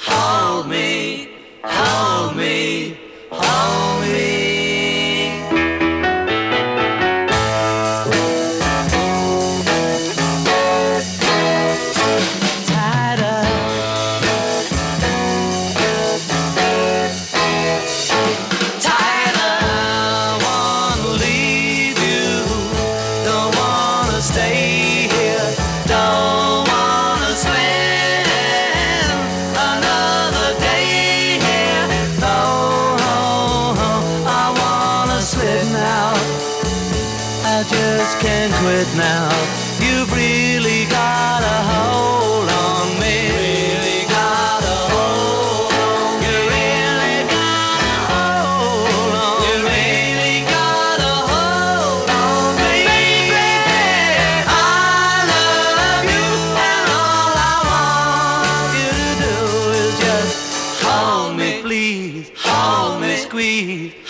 hold me, hold me, hold me. Stay here, don't wanna spend another day here. No, I wanna slip now. I just can't quit now. You've really got a hold on me. Really got a hold on me. You really got a hold on me. You really got a hold on me. Baby, I love you, and all I want you to do is just hold me, please, hold me, squeeze.